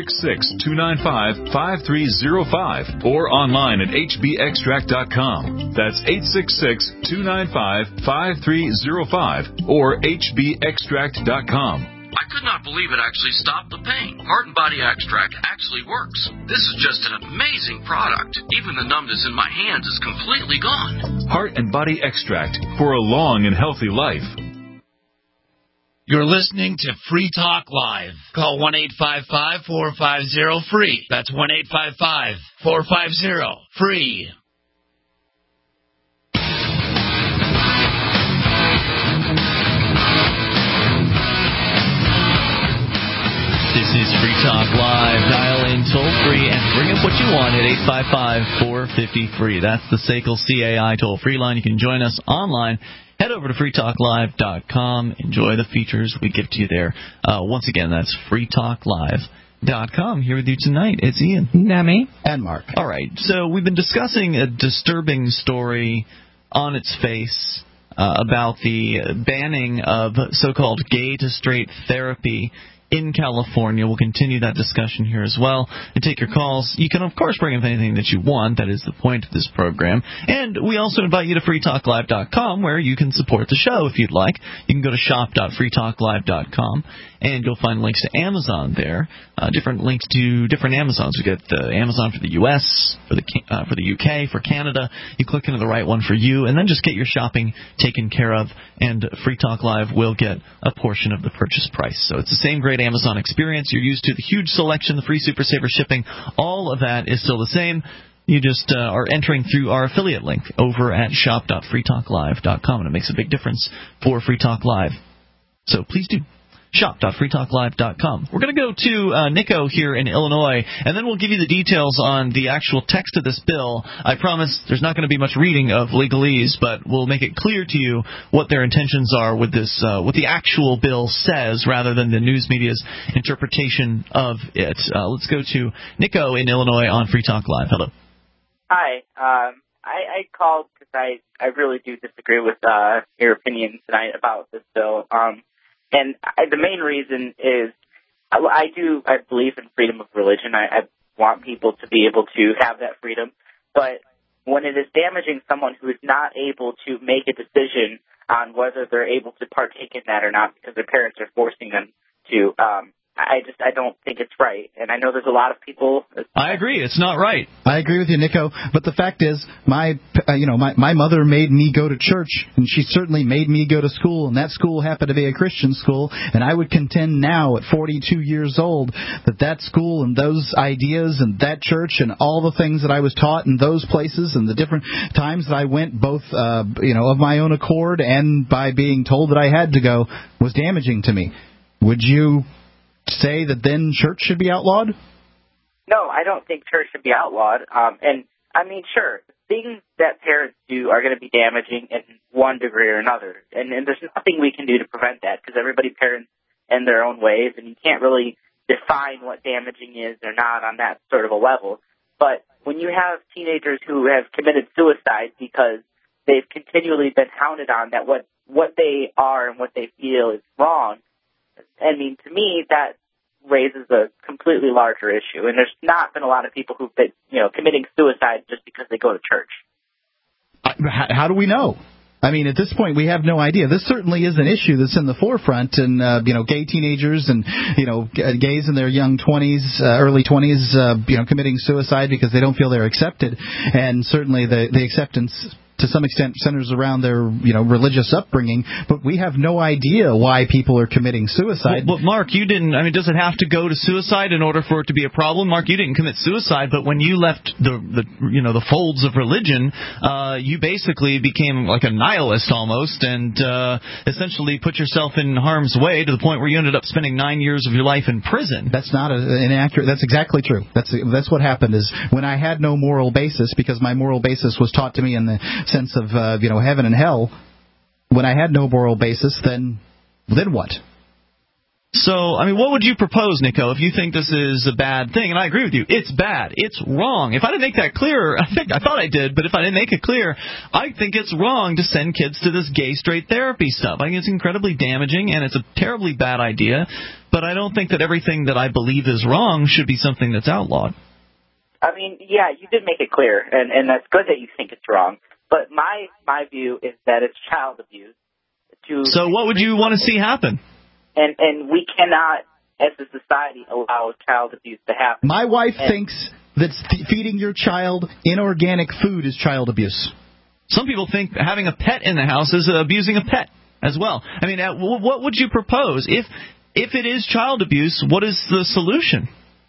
866-295-5305 or online at hbextract.com. That's 866-295-5305 or hbextract.com. I could not believe it actually stopped the pain. Heart and Body Extract actually works. This is just an amazing product. Even the numbness in my hands is completely gone. Heart and Body Extract for a long and healthy life. You're listening to Free Talk Live. Call 1-855-450-FREE. That's 1-855-450-FREE. This is Free Talk Live. Dial in toll-free and bring up what you want at 855-450-FREE. That's the SACL CAI toll-free line. You can join us online. Head over to freetalklive.com. Enjoy the features we give to you there. Once again, that's freetalklive.com. Here with you tonight, it's Ian. Nemi. And Mark. All right, so we've been discussing a disturbing story on its face about the banning of so-called gay-to-straight therapy in California. We'll continue that discussion here as well and take your calls. You can, of course, bring up anything that you want. That is the point of this program. And we also invite you to freetalklive.com, where you can support the show if you'd like. You can go to shop.freetalklive.com, and you'll find links to Amazon there, different links to different Amazons. We get the Amazon for the U.S., for the U.K., for Canada. You click into the right one for you, and then just get your shopping taken care of, and Free Talk Live will get a portion of the purchase price. So it's the same great Amazon experience. You're used to the huge selection, the free Super Saver shipping. All of that is still the same. You just are entering through our affiliate link over at shop.freetalklive.com, and it makes a big difference for Free Talk Live. So please do. Shop.freetalklive.com. We're going to go to Nico here in Illinois, and then we'll give you the details on the actual text of this bill. I promise there's not going to be much reading of legalese, but we'll make it clear to you what their intentions are with this, what the actual bill says, rather than the news media's interpretation of it. Let's go to Nico in Illinois on Free Talk Live. Hello. Hi. I called because I really do disagree with your opinion tonight about this bill. And the main reason is I believe in freedom of religion. I want people to be able to have that freedom. But when it is damaging someone who is not able to make a decision on whether they're able to partake in that or not because their parents are forcing them to, I don't think it's right. And I know there's a lot of people. I agree. It's not right. I agree with you, Nico. But the fact is, my mother made me go to church, and she certainly made me go to school, and that school happened to be a Christian school. And I would contend now, at 42 years old, that school and those ideas and that church and all the things that I was taught in those places and the different times that I went, both of my own accord and by being told that I had to go, was damaging to me. Would you say that then church should be outlawed? No, I don't think church should be outlawed. And I mean, sure, things that parents do are going to be damaging in one degree or another. And there's nothing we can do to prevent that because everybody parents in their own ways, and you can't really define what damaging is or not on that sort of a level. But when you have teenagers who have committed suicide because they've continually been hounded on that what they are and what they feel is wrong, I mean, to me, that raises a completely larger issue. And there's not been a lot of people who've been, committing suicide just because they go to church. How do we know? I mean, at this point, we have no idea. This certainly is an issue that's in the forefront, and gay teenagers and gays in their young 20s, early 20s, committing suicide because they don't feel they're accepted, and certainly the acceptance to some extent centers around their religious upbringing, but we have no idea why people are committing suicide. Well, Mark, you didn't. I mean, does it have to go to suicide in order for it to be a problem? Mark, you didn't commit suicide, but when you left the folds of religion, you basically became like a nihilist almost, and essentially put yourself in harm's way to the point where you ended up spending 9 years of your life in prison. That's not inaccurate. That's exactly true. That's what happened. Is when I had no moral basis, because my moral basis was taught to me in the sense of heaven and hell. When I had no moral basis, then what? So, I mean, what would you propose, Nico, if you think this is a bad thing? And I agree with you. It's bad. It's wrong. If I didn't make that clear, I thought I did, but if I didn't make it clear, I think it's wrong to send kids to this gay straight therapy stuff. I think it's incredibly damaging, and it's a terribly bad idea, but I don't think that everything that I believe is wrong should be something that's outlawed. I mean, yeah, you did make it clear, and that's good that you think it's wrong. But my view is that it's child abuse. So what would you want to see happen? And we cannot, as a society, allow child abuse to happen. My wife thinks that feeding your child inorganic food is child abuse. Some people think having a pet in the house is abusing a pet as well. I mean, what would you propose? If it is child abuse, what is the solution?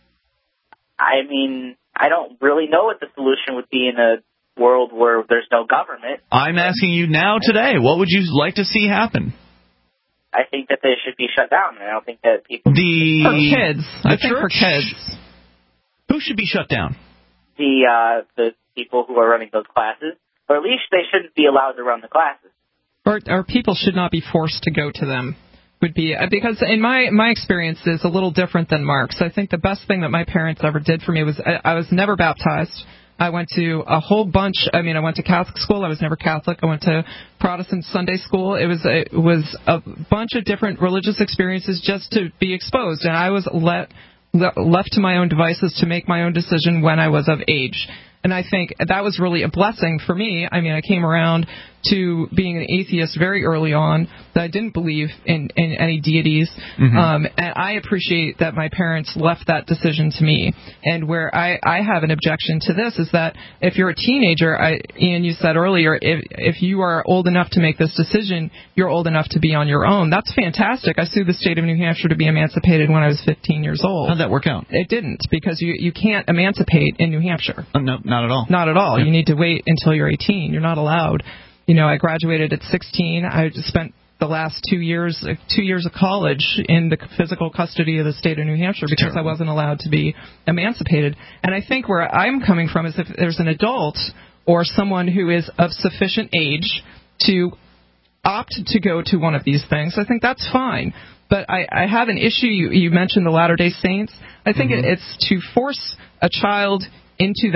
I mean, I don't really know what the solution would be in a world where there's no government. I'm asking you now today, what would you like to see happen? I think that they should be shut down. I don't think that people... For kids. I think for kids. Who should be shut down? The people who are running those classes. Or at least they shouldn't be allowed to run the classes. Or people should not be forced to go to them. Would be because in my experience is a little different than Mark's. I think the best thing that my parents ever did for me was I was never baptized. I went to a whole bunch. I mean, I went to Catholic school. I was never Catholic. I went to Protestant Sunday school. It was a bunch of different religious experiences just to be exposed, and I was left to my own devices to make my own decision when I was of age. And I think that was really a blessing for me. I mean, I came around to being an atheist very early on, that I didn't believe in any deities. Mm-hmm. And I appreciate that my parents left that decision to me. And where I have an objection to this is that if you're a teenager, Ian, you said earlier, if you are old enough to make this decision, you're old enough to be on your own. That's fantastic. I sued the state of New Hampshire to be emancipated when I was 15 years old. How'd that work out? It didn't, because you can't emancipate in New Hampshire. No, not at all. Not at all. Yeah. You need to wait until you're 18. You're not allowed. I graduated at 16. I spent the last 2 years of college in the physical custody of the state of New Hampshire because I wasn't allowed to be emancipated. And I think where I'm coming from is if there's an adult or someone who is of sufficient age to opt to go to one of these things, I think that's fine. But I have an issue. You mentioned the Latter-day Saints. I think it's to force a child into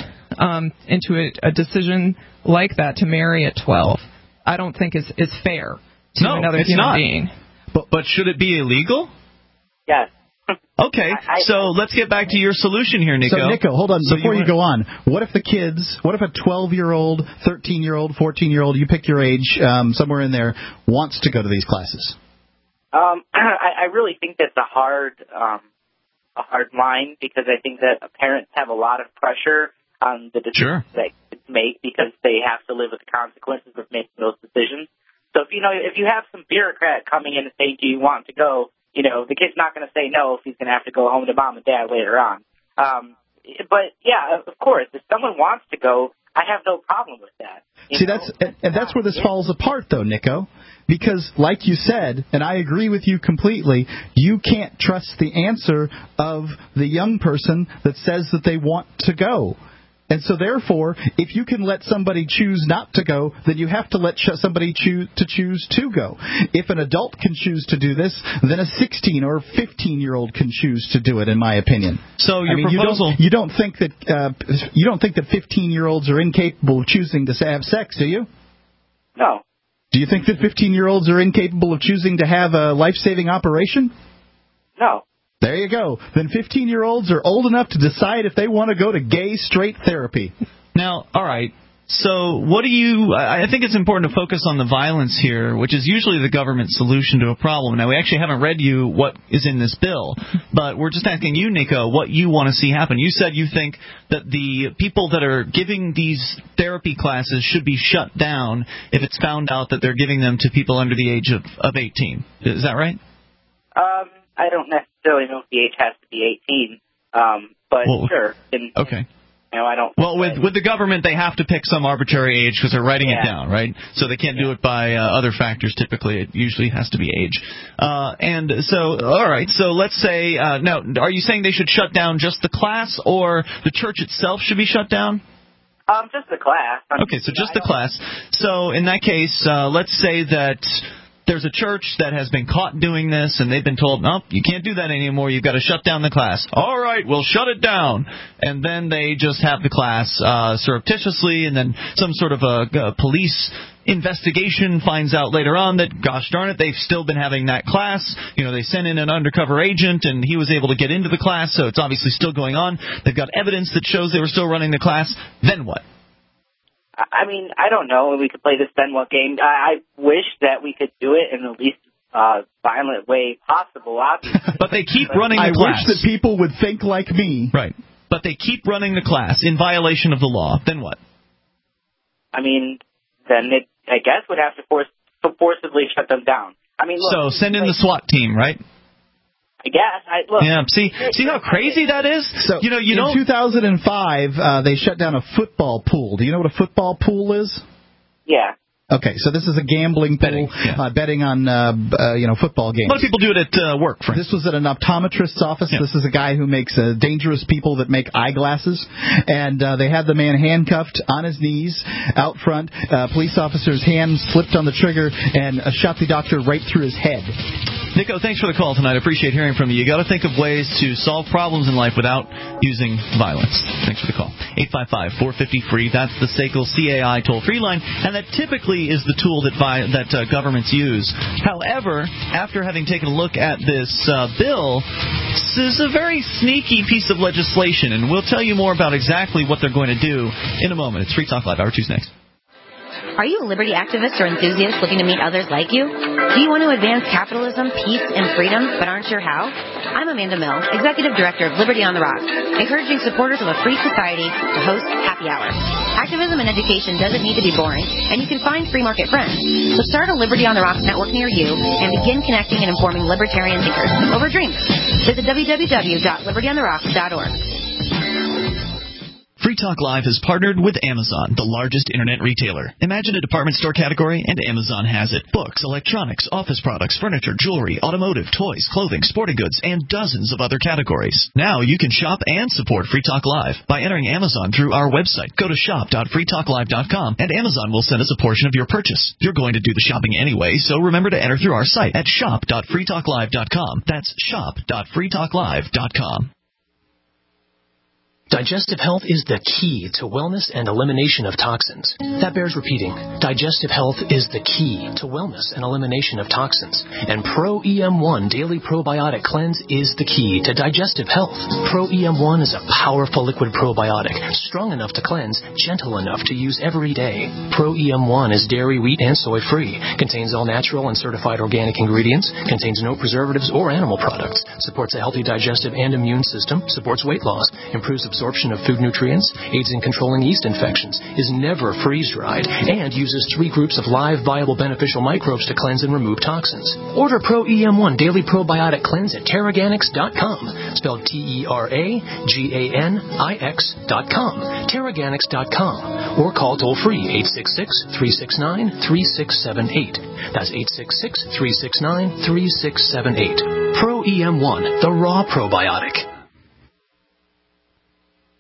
a decision like that to marry at 12. I don't think is fair to another human being. But should it be illegal? Yes. Okay, so let's get back to your solution here, Nico. So, Nico, hold on. Before you go on, what if a 12-year-old, 13-year-old, 14-year-old, you pick your age, somewhere in there, wants to go to these classes? I really think that's a hard line, because I think that parents have a lot of pressure on the decisions that kids make, because they have to live with the consequences of making those decisions. So if you have some bureaucrat coming in and saying, "Do you want to go?" The kid's not going to say no if he's going to have to go home to mom and dad later on. But yeah, of course, if someone wants to go, I have no problem with that. That's where this falls apart, though, Nico. Because, like you said, and I agree with you completely, you can't trust the answer of the young person that says that they want to go. And so, therefore, if you can let somebody choose not to go, then you have to let somebody choose to go. If an adult can choose to do this, then a 16 or 15-year-old can choose to do it, in my opinion. So your proposal... You don't think that 15-year-olds are incapable of choosing to have sex, do you? No. Do you think that 15-year-olds are incapable of choosing to have a life-saving operation? No. There you go. Then 15-year-olds are old enough to decide if they want to go to gay straight therapy. Now, all right. So what do you – I think it's important to focus on the violence here, which is usually the government's solution to a problem. Now, we actually haven't read you what is in this bill, but we're just asking you, Nico, what you want to see happen. You said you think that the people that are giving these therapy classes should be shut down if it's found out that they're giving them to people under the age of 18. Is that right? I don't necessarily know if the age has to be 18, but sure. Okay. I don't. Well, with the government, they have to pick some arbitrary age because they're writing it down, right? So they can't do it by other factors. Typically, it usually has to be age. And so, all right. So let's say, now, are you saying they should shut down just the class, or the church itself should be shut down? Just the class. Okay, so just the class. So in that case, let's say that there's a church that has been caught doing this, and they've been told, no, you can't do that anymore. You've got to shut down the class. All right, we'll shut it down. And then they just have the class surreptitiously, and then some sort of a police investigation finds out later on that, gosh darn it, they've still been having that class. You know, they sent in an undercover agent, and he was able to get into the class, so it's obviously still going on. They've got evidence that shows they were still running the class. Then what? I mean, I don't know. We could play this then what game. I wish that we could do it in the least violent way possible, obviously. But they keep running the class. I wish that people would think like me. Right. But they keep running the class in violation of the law. Then what? I mean, then it, I guess, would have to forcibly shut them down. I mean, look, so send in the SWAT team, right? I guess. Look. Yeah. See how crazy that is. So in 2005, they shut down a football pool. Do you know what a football pool is? Yeah. Okay, so this is a gambling pool, betting on football games. A lot of people do it at work, for instance. This was at an optometrist's office. Yeah. This is a guy who makes dangerous people that make eyeglasses. And they had the man handcuffed on his knees out front. Police officer's hand slipped on the trigger and shot the doctor right through his head. Nico, thanks for the call tonight. I appreciate hearing from you. You got to think of ways to solve problems in life without using violence. Thanks for the call. 855-450-FREE. That's the SACL CAI toll-free line, and that typically is the tool that governments use. However, after having taken a look at this bill, this is a very sneaky piece of legislation, and we'll tell you more about exactly what they're going to do in a moment. It's Free Talk Live. Hour 2's next. Are you a liberty activist or enthusiast looking to meet others like you? Do you want to advance capitalism, peace, and freedom, but aren't sure how? I'm Amanda Mill, Executive Director of Liberty on the Rocks, encouraging supporters of a free society to host Happy Hour. Activism and education doesn't need to be boring, and you can find free market friends. So start a Liberty on the Rocks network near you and begin connecting and informing libertarian thinkers over drinks. Visit www.libertyontherocks.org. Free Talk Live has partnered with Amazon, the largest internet retailer. Imagine a department store category, and Amazon has it. Books, electronics, office products, furniture, jewelry, automotive, toys, clothing, sporting goods, and dozens of other categories. Now you can shop and support Free Talk Live by entering Amazon through our website. Go to shop.freetalklive.com, and Amazon will send us a portion of your purchase. You're going to do the shopping anyway, so remember to enter through our site at shop.freetalklive.com. That's shop.freetalklive.com. Digestive health is the key to wellness and elimination of toxins. That bears repeating. Digestive health is the key to wellness and elimination of toxins. And Pro EM1 Daily Probiotic Cleanse is the key to digestive health. Pro EM1 is a powerful liquid probiotic, strong enough to cleanse, gentle enough to use every day. Pro EM1 is dairy, wheat, and soy free, contains all natural and certified organic ingredients, contains no preservatives or animal products, supports a healthy digestive and immune system, supports weight loss, improves absorption of food nutrients, aids in controlling yeast infections, is never freeze-dried, and uses 3 groups of live, viable, beneficial microbes to cleanse and remove toxins. Order Pro EM1 Daily Probiotic Cleanse at Teraganix.com, spelled Teraganix.com, Teraganix.com, or call toll-free 866-369-3678. That's 866-369-3678. Pro EM1, the raw probiotic.